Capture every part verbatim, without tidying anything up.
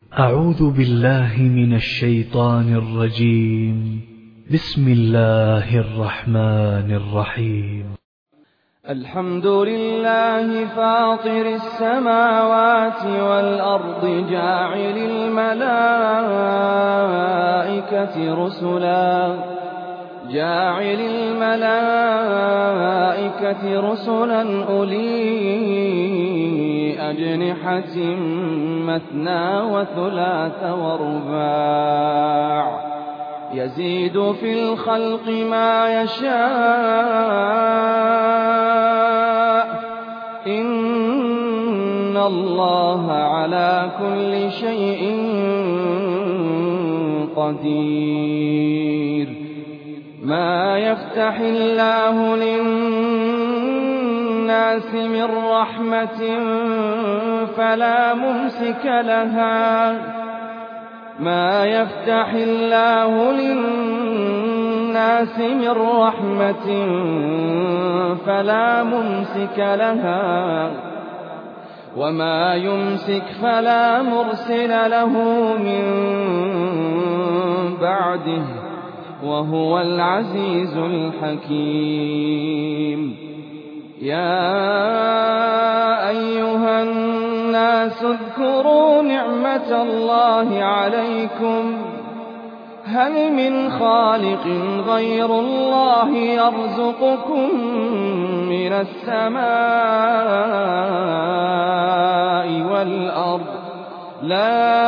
أعوذ بالله من الشيطان الرجيم. بسم الله الرحمن الرحيم. الحمد لله فاطر السماوات والأرض جاعل الملائكة رسلا جاعل الملائكة رسلا أولي أجنحة مثنى وثلاث ورباع يزيد في الخلق ما يشاء إن الله على كل شيء قدير. ما يفتح الله للناس من رحمة فلا ممسك لها ما يفتح الله للناس من رحمة فلا ممسك لها وما يمسك فلا مرسل له من بعده وهو العزيز الحكيم. يا أيها الناس اذكروا نعمة الله عليكم هل من خالق غير الله يرزقكم من السماء والأرض لا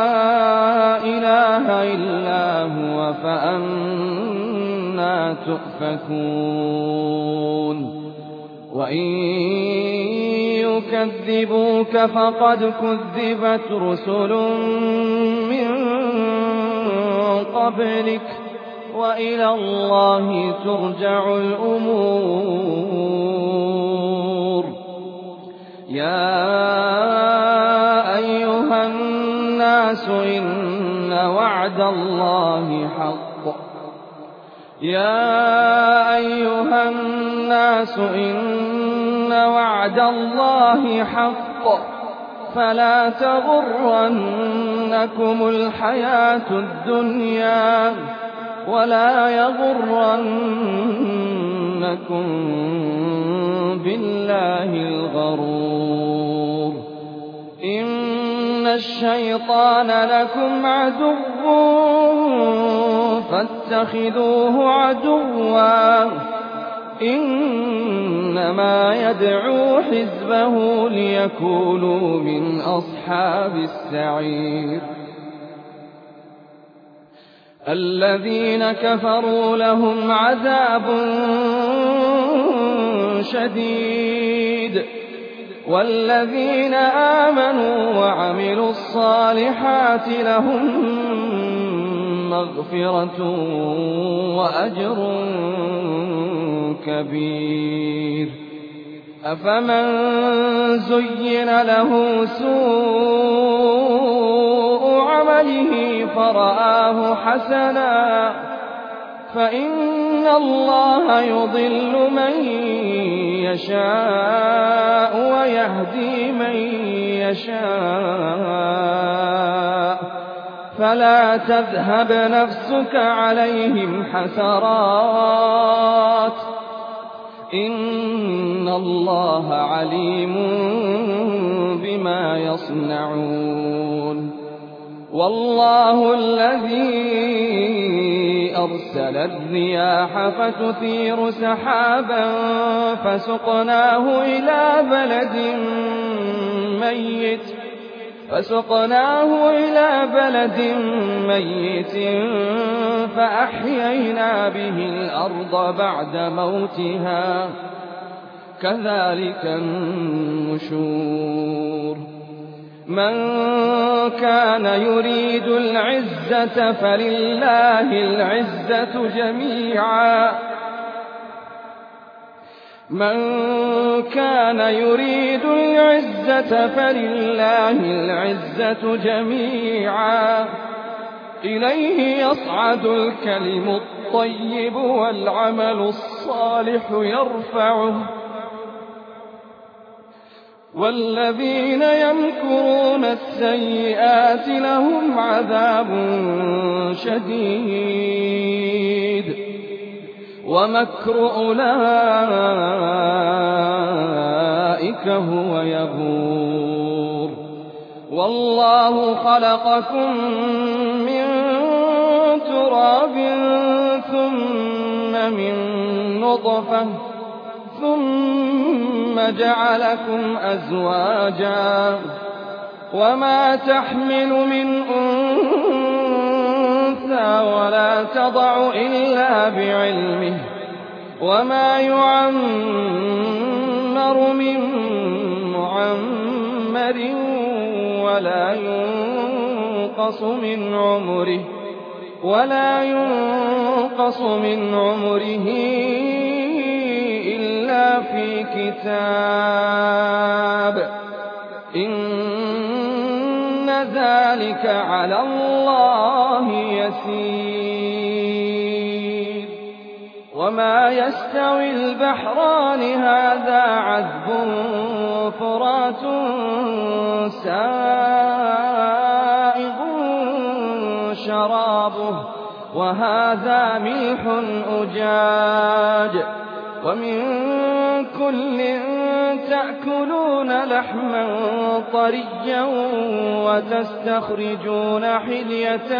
إله إلا هو فأنى تؤفكون. وإن يكذبوك فقد كذبت رسل من قبلك وإلى الله ترجع الأمور. يا أيها الناس إن وعد الله حق يا أيها الناس إن وعد الله حق فلا تغرنكم الحياة الدنيا ولا يغرنكم بالله الغرور. إن الشيطان لكم عدو فاتخذوه عدوا إنما يدعو حزبه ليكونوا من أصحاب السعير. الذين كفروا لهم عذاب شديد والذين آمنوا وعملوا الصالحات لهم مغفرة وأجر كبير. أفمن زين له سوء عمله فرآه حسنا فإن الله يضل من يشاء ويهدي من يشاء فلا تذهب نفسك عليهم حسرات إن الله عليم بما يصنعون. والله الذي أرسل الرياح فتثير سحابا فسقناه إلى بلد ميت فسقناه إلى بلد ميت فأحيينا به الأرض بعد موتها كذلك النشور. من كان يريد العزة فلله العزة جميعا من كان يريد العزة فلله العزة جميعا إليه يصعد الكلم الطيب والعمل الصالح يرفعه والذين يمكرون السيئات لهم عذاب شديد ومكر أولئك هو يبور والله خلقكم من تراب ثم من نطفة ثم جعلكم أزواجا وما تحمل من أنثى ولا تضع إلا بعلمه وما يعمر من معمر ولا ينقص من عمره ولا ينقص من عمره إلا في كتاب إن ذلك على الله يسير وما يستوي البحران هذا عذب فرات سائغ شرابه وهذا ملح أجاج ومن كل تأكلون لحما طريا وتستخرجون حلية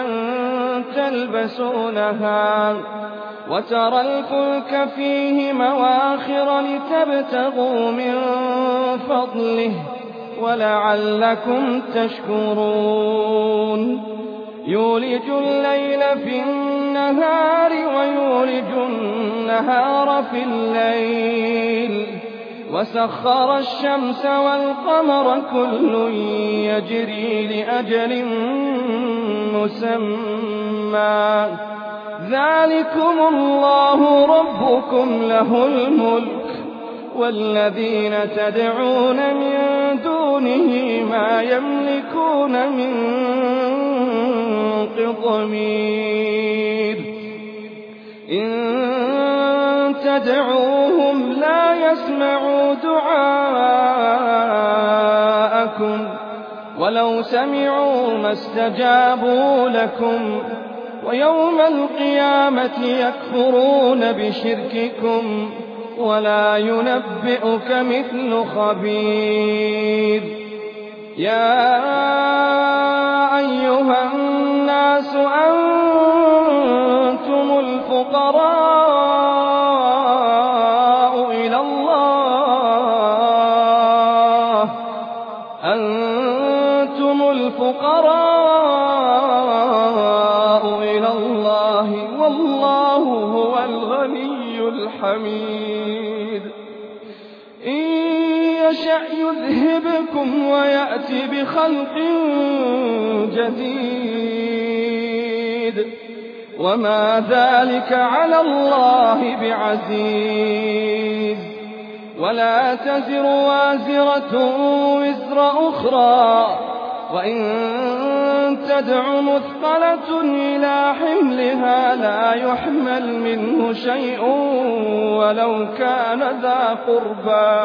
تلبسونها وترى الفلك فيه مواخر لتبتغوا من فضله ولعلكم تشكرون يولج الليل في النهار ويولج النهار في الليل وسخر الشمس والقمر كل يجري لأجل مسمى ذلكم الله ربكم له الملك والذين تدعون من دونه ما يملكون من قطمير إن تدعوهم لا يسمعوا دعاءكم ولو سمعوا ما استجابوا لكم ويوم القيامة يكفرون بشرككم ولا ينبئك مثل خبير يا أيها الناس أنتم الفقراء إلى الله أنتم الفقراء إلى الله والله هو الغني الحميد إن يشأ يذهبكم ويأتي بخلق جديد وما ذلك على الله بعزيز ولا تزر وازرة وزر أخرى وإن تدع مثقلة إلى حملها لا يحمل منه شيء ولو كان ذا قربى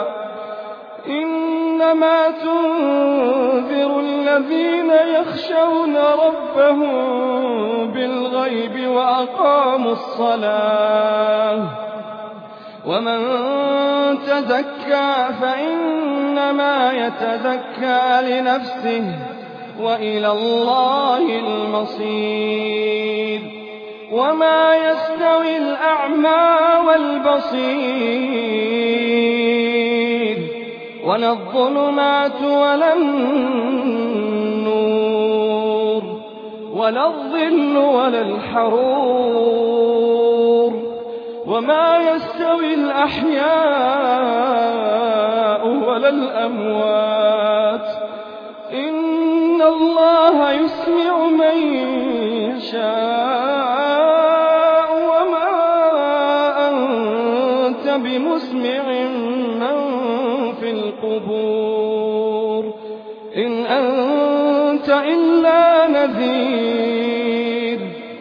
إنما تنذر الذين يخشون ربهم بالغيب وأقاموا الصلاة ومن تزكى فإنما يتزكى لنفسه وإلى الله المصير وما يستوي الأعمى والبصير ولا الظلمات ولا النور ولا الظل ولا الحرور وما يستوي الأحياء ولا الأموات إن الله يسمع من يشاء وما أنت بمسمع من في القبور إن أنت إلا نذير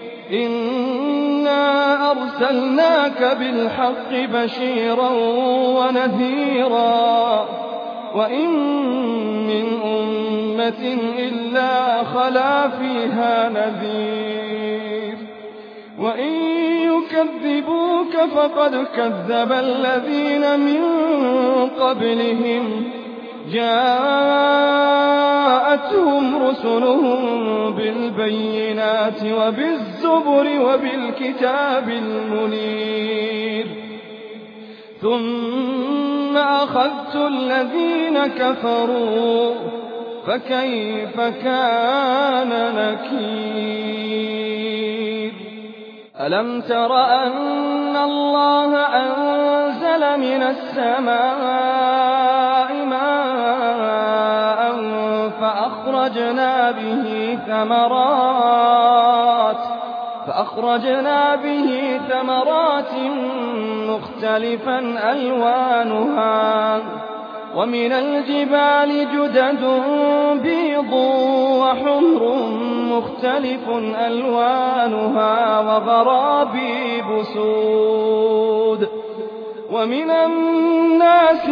إنا أرسلناك بالحق بشيرا ونذيرا وإن من أمة إلا خلا فيها نذير وإن يكذبوك فقد كذب الذين من قبلهم جاءتهم رسلهم بالبينات وبالزبر وبالكتاب المنير ثم أخذت الذين كفروا فكيف كان نكير ألم تر أن الله أنزل من السماء ماء فأخرجنا به ثمرات فأخرجنا به ثمرات مختلفا ألوانها ومن الجبال جدد بيض وحمر مختلف ألوانها وغرابيب سود ومن الناس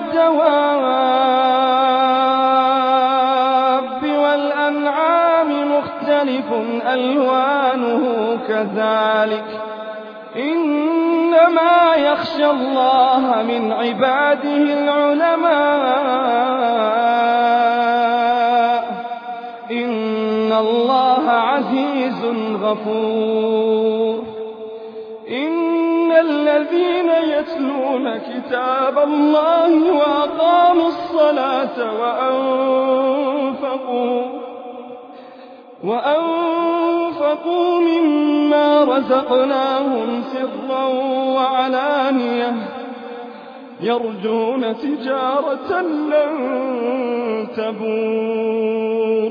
والدواب والأنعام مختلف ألوانه كذلك إنما يخشى الله من عباده العلماء إن الله عزيز غفور إن الذين يتلون كتاب الله وأقاموا الصلاة وأنفقوا وأنفقوا مما رزقناهم سرا وعلانية يرجون تجارة لن تبور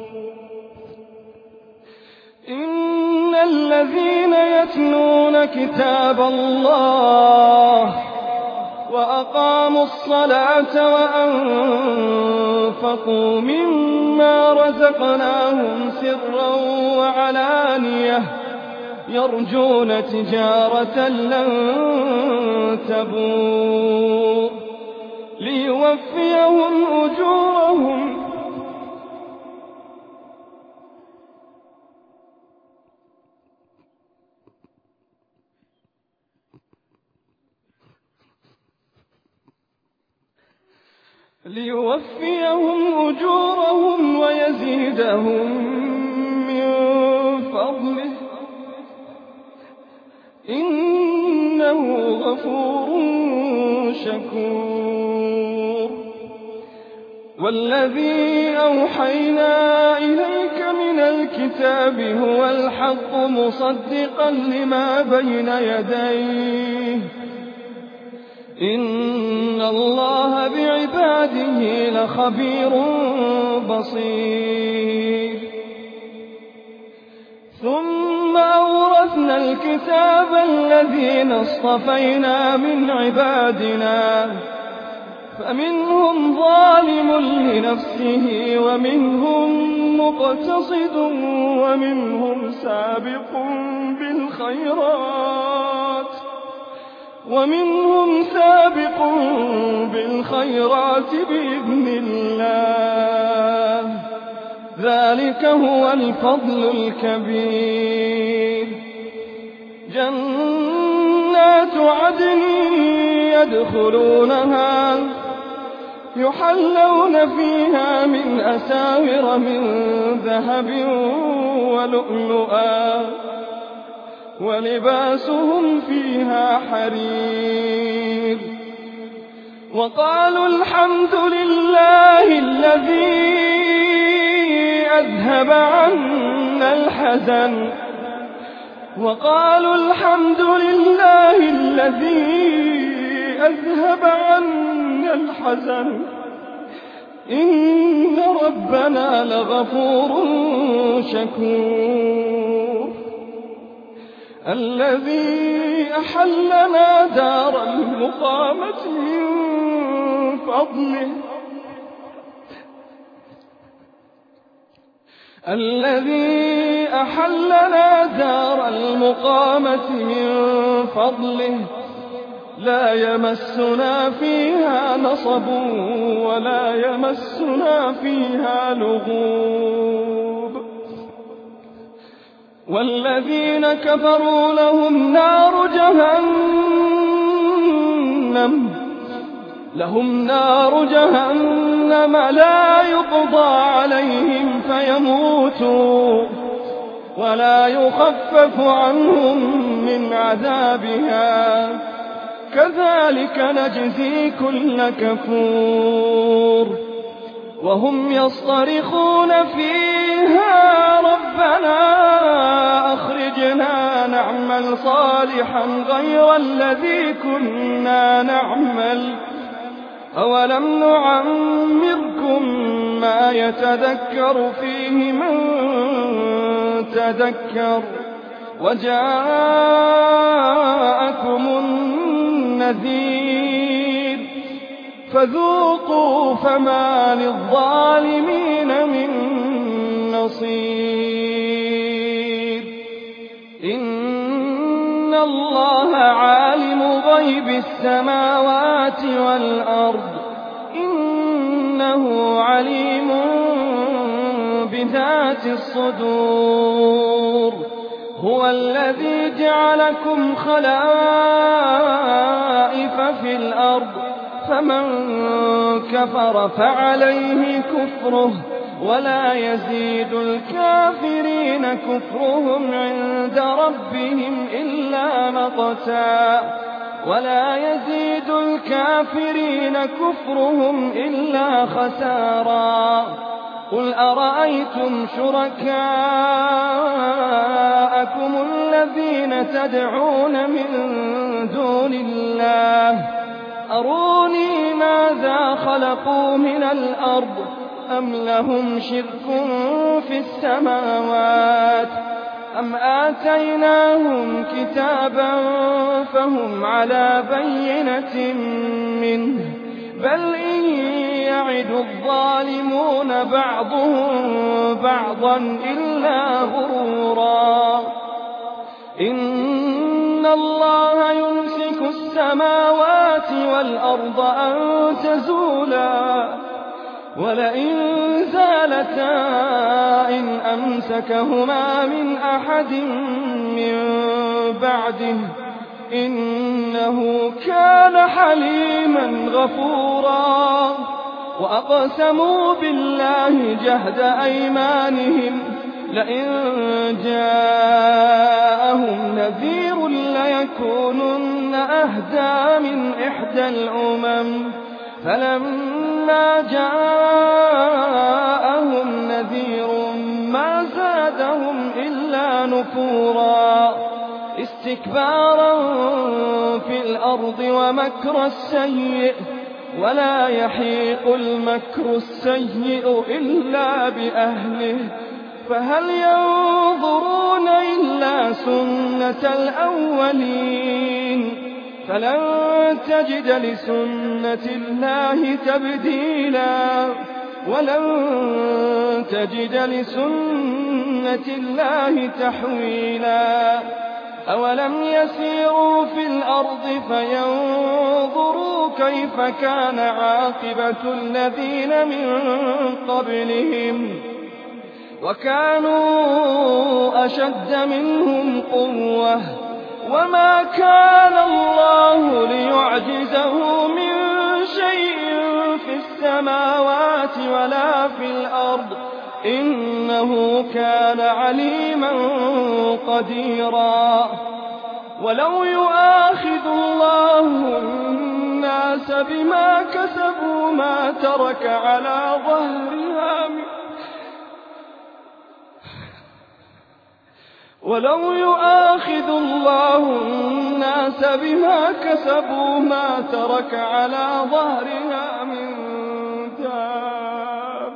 إن الذين يتلون كتاب الله وأقاموا الصلاة وأنفقوا مما رزقناهم سرا وعلانية يرجون تجارة لن تبور ليوفيهم أجورهم ليوفيهم أجورهم ويزيدهم من فضله إنه غفور شكور والذي أوحينا إليك من الكتاب هو الحق مصدقا لما بين يديه إن الله بعباده لخبير بصير ثم أورثنا الكتاب الذين اصطفينا من عبادنا فمنهم ظالم لنفسه ومنهم مقتصد ومنهم سابق بالخيرات ومنهم سابق بالخيرات بإذن الله ذلك هو الفضل الكبير جنات عدن يدخلونها يحلون فيها من أساور من ذهب ولؤلؤا ولباسهم فيها حرير وقالوا الحمد لله الذي أذهب عنا الحزن وقالوا الحمد لله الذي أذهب عنا الحزن إن ربنا لغفور شكور الذي أحلنا دار المقامة من فضله الذي أحلنا دار المقامة من فضله لا يمسنا فيها نصب ولا يمسنا فيها لغوب والذين كفروا لهم نار جهنم لهم نار جهنم لا يقضى عليهم فيموتوا ولا يخفف عنهم من عذابها كذلك نجزي كل كفور وهم يصطرخون فيها ربنا أخرجنا نعمل صالحا غير الذي كنا نعمل أولم نعمركم ما يتذكر فيه من تذكر وجاءكم النذير فذوقوا فما للظالمين من نصير إن الله عالم غيب السماوات والأرض إنه عليم بذات الصدور هو الذي جعلكم خلائف في الأرض فمن كفر فعليه كفره ولا يزيد الكافرين كفرهم عند ربهم إلا مقتا ولا يزيد الكافرين كفرهم إلا خسارا قل أرأيتم شركاءكم الذين تدعون من دون الله أروني ماذا خلقوا من الأرض أم لهم شرك في السماوات أم آتيناهم كتابا فهم على بينة منه بل إن يعد الظالمون بعضهم بعضا إلا غرورا إن الله يمسك السماوات والأرض أن تزولا ولئن زالتا إن أمسكهما من أحد من بعده إنه كان حليما غفورا وأقسموا بالله جهد أيمانهم لئن جاءهم نذير ليكونن أهدى من إحدى الأمم فلما جاءهم نذير ما زادهم إلا نفورا استكبارا في الأرض ومكر السيء ولا يحيق المكر السيء إلا بأهله فهل ينظرون إلا سنة الأولين فلن تجد لسنة الله تبديلا ولن تجد لسنة الله تحويلا أولم يسيروا في الأرض فينظروا كيف كان عاقبة الذين من قبلهم وكانوا أشد منهم قوة وما كان الله ليعجزه من شيء في السماوات ولا في الأرض إنه كان عليما قديرا ولو يؤاخذ الله الناس بما كسبوا ما ترك على ظهرها من ولو يؤاخذ الله الناس بما كسبوا ما ترك على ظهرها من دابة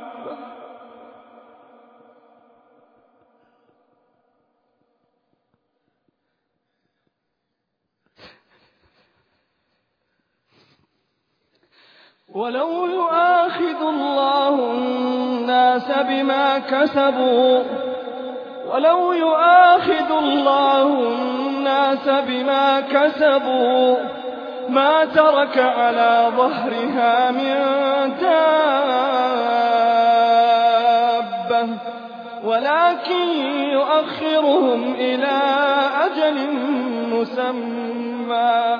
ولو يؤاخذ الله الناس بما كسبوا ولو يؤاخذ الله الناس بما كسبوا ما ترك على ظهرها من دابة ولكن يؤخرهم إلى أجل مسمى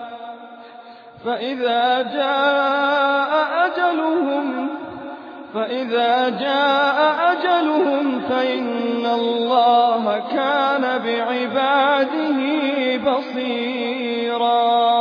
فإذا جاء أجلهم فإذا جاء أجلهم فإن الله كان بعباده بصيرا.